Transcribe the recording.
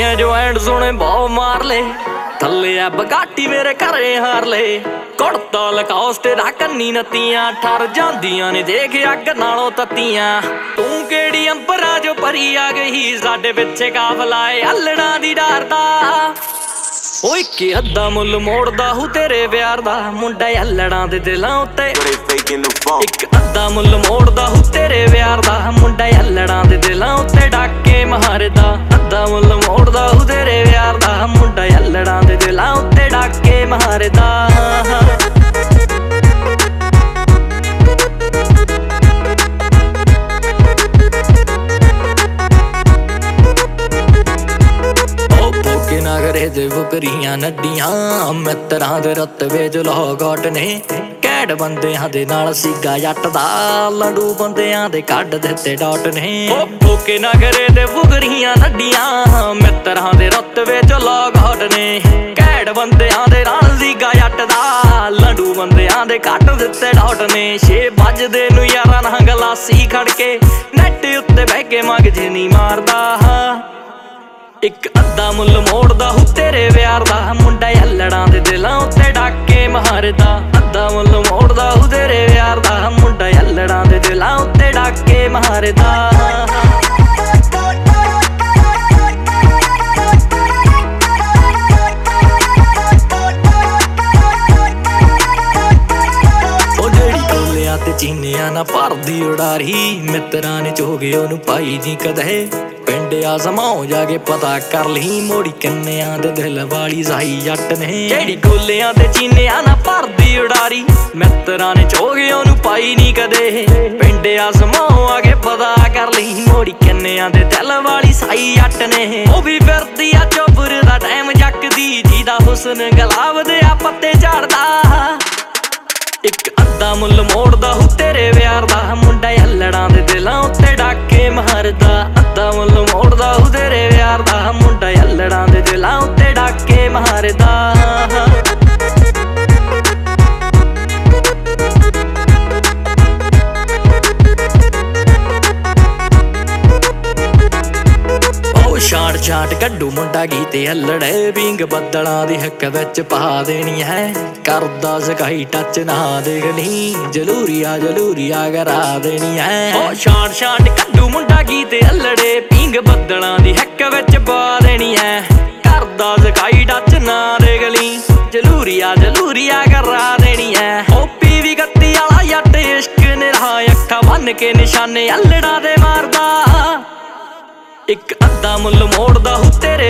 ਗੱਡੀਆਂ ਜੋ ਐਂਡ ਸੋਹਣੇ ਬਹੁ ਮਾਰ ਲੇ ਥੱਲੇ ਆ ਬਗਾਟੀ ਮੇਰੇ ਘਰੇ ਹਾਰ ਲੇ ਕੁੜਤਾ ਲਕੌਸਟ ਦਾ ਕੰਨੀ ਨੱਤੀਆਂ ਠਰ ਜਾਂਦੀਆਂ ਨੇ ਦੇਖ ਅੱਗ ਨਾਲੋਂ ਤੱਤੀਆਂ ਤੂੰ ਕਿਹੜੀ ਅੰਬਰਾਂ ਜੋ ਪਰੀ ਆ ਗਈ ਸਾਡੇ ਪਿੱਛੇ ਕਾਫਲਾ ਏ ਅਲੜਾਂ ਦੀ ਡਰਦਾ ਓਏ ਕਿ ਅੱਧਾ ਮੁੱਲ ਮੋੜਦਾ ਹੂ ਤੇਰੇ ਪਿਆਰ ਦਾ ਮੁੰਡਾ ਅਲੜਾਂ ਦੇ ਦਿਲਾਂ ਉੱਤੇ ਇੱਕ ਅੱਧਾ ਮੁੱਲ ਮੋੜਦਾ ਹੂ ਤੇਰੇ ਪਿਆਰ ਦਾ ਮੁੰਡਾ ਅਲੜਾਂ ਦੇ ਦਿਲਾਂ ਉੱਤੇ ਡਾਕੇ ਮਾਰਦਾ ਅੱਧਾ ਮੁੱਲ ਮੋੜਦਾ ਹੂ ਤੇਰੇ ਪਿਆਰ ਦਾ ਮੁੰਡਾ ਅਲੜਾਂ ਦੇ ਦਿਲਾਂ ਉੱਤੇ ਡਾਕੇ ਮਾਰਦਾ ਨਗਰੇ ਦੇ ਵਕਰੀਆਂ ਨੱਡੀਆਂ ਮਿੱਤਰਾਂ ਦੇ ਰਤਵੇ ਚ ਲੋਗਟ ਨੇ ਕੈਡ ਬੰਦਿਆਂ ਦੇ ਨਾਲ ਸੀਗਾ ਜੱਟ ਦਾ ਲੜੂ ਬੰਦਿਆਂ ਦੇ ਕੱਢ ਦਿੱਤੇ ਡਾਟ ਨੇ ਭੋਕੇ ਨਗਰੇ ਦੇ ਵਕਰੀਆਂ ਨੱਡੀਆਂ ਮਿੱਤਰਾਂ ਦੇ ਰਤਵੇ ਚ ਲੋਗਟ ਨੇ ਕੈਡ ਬੰਦਿਆਂ ਦੇ ਨਾਲ ਸੀਗਾ ਜੱਟ ਦਾ ਲੜੂ ਬੰਦਿਆਂ ਦੇ ਕੱਢ ਦਿੱਤੇ ਡਾਟ ਨੇ 6 ਵੱਜਦੇ ਨੂੰ ਯਾਰਾਂ ਨਾਲ ਗਲਾਸੀ ਖੜ ਕੇ ਨੈਟ ਉੱਤੇ ਬਹਿ ਕੇ ਮਗਜ ਨਹੀਂ ਮਾਰਦਾ ਇੱਕ ਅੱਧਾ ਮੁੱਲ ਮੋੜਦਾ ਹੂ ਤੇਰੇ ਪਿਆਰ ਦਾ ਮੁੰਡਾ ਅਲੜਾਂ ਦੇ ਦਿਲਾਂ ਉੱਤੇ ਡਾਕੇ ਮਾਰਦਾ ਅੱਧਾ ਮੁੱਲ ਮੋੜਦਾ ਹੂ ਤੇਰੇ ਪਿਆਰ ਦਾ ਮੁੰਡਾ ਅਲੜਾਂ ਦੇ ਦਿਲਾਂ ਉੱਤੇ ਡਾਕੇ ਮਾਰਦਾ ਤੇ ਚੀਨਿਆਂ ਨਾ ਭਰਦੀ ਉਡਾਰੀ ਮਿੱਤਰਾਂ ਨੇ ਚੋਗੇ ਉਹਨੂੰ ਪਾਈ ਜੀ ਕਦੇ ਪਿੰਡ ਆ ਸਮਾਓ ਜਾ ਕੇ ਪਤਾ ਕਰ ਲਈ ਮੋੜੀ ਕਿੰਨਿਆਂ ਦੇ ਦਿਲ ਵਾਲੀ ਸਾਈ ਜੱਟ ਨੇ ਜਿਹੜੀ ਗੋਲਿਆਂ ਤੇ ਚੀਨਿਆਂ ਨਾ ਭਰਦੀ ਉਡਾਰੀ ਮਿੱਤਰਾਂ ਨੇ ਚੋਗੇ ਉਹਨੂੰ ਪਾਈ ਨੀ ਕਦੇ ਪਿੰਡ ਆ ਸਮਾਓ ਆ ਕੇ ਪਤਾ ਕਰ ਲਈ ਮੋੜੀ ਕਿੰਨਿਆਂ ਦੇ ਦਿਲ ਵਾਲੀ ਸਾਈ ਜੱਟ ਨੇ ਉਹ ਵੀ ਫਿਰਦੀ ਆ ਚੋਬਰ ਦਾ ਟਾਈਮ ਜੱਕਦੀ ਜਿਹਦਾ ਹੁਸਨ ਗੁਲਾਬ ਦੇ ਆ ਪੱਤੇ ਝੜਦਾ ਇੱਕ ਅੱਧਾ ਮੁੱਲ ਮੋੜਦਾ ਹੂ ਤੇਰੇ ਪਿਆਰ ਦਾ ਮੁੰਡਾ ਅਲੜਾਂ ਦੇ ਦਿਲਾਂ ਉੱਤੇ ਡਾਕੇ ਮਾਰਦਾ ਅੱਧਾ ਮੁੱਲ ਮੋੜਦਾ ਹੂ ਤੇਰੇ ਪਿਆਰ ਦਾ ਮੁੰਡਾ ਅਲੜਾਂ ਦੇ ਦਿਲਾਂ ਉੱਤੇ ਡਾਕੇ ਮਾਰਦਾ ਛਾੜ ਛਾੜ ਕੱਢੂ ਮੁੰਡਾ ਗੀਤੇ ਅਲੜੇ ਬਿੰਗ ਬੱਦਲਾਂ ਦੀ ਹੱਕ ਵਿੱਚ ਪਾ ਦੇਣੀ ਹੈ ਕਰਦਾ ਸਕਾਈ ਟੱਚ ਨਾ ਦੇਖ ਲਈ ਜਲੂਰੀਆ ਕਰਾ ਦੇਣੀ ਹੈ ਉਹ ਛਾੜ ਛਾੜ ਕੱਢੂ ਮੁੰਡਾ ਗੀਤੇ ਅਲੜੇ ਬਿੰਗ ਬੱਦਲਾਂ ਦੀ ਹੱਕ ਵਿੱਚ ਪਾ ਦੇਣੀ ਹੈ ਕਰਦਾ ਸਕਾਈ ਟੱਚ ਨਾ ਦੇਖ ਲਈ ਜਲੂਰੀਆ ਕਰਾ ਦੇਣੀ ਹੈ ਓਪੀ ਵੀ ਗੱਤੀ ਵਾਲਾ ਜੱਟ ਇਸ਼ਕ ਨਿਰਾ ਅੱਖਾਂ ਬੰਨ ਕੇ ਨਿਸ਼ਾਨੇ ਅਲੜਾ ਦੇ ਮਾਰਦਾ ਇੱਕ ਅੱਧਾ ਮੁੱਲ ਮੋੜਦਾ ਹੂ ਤੇਰੇ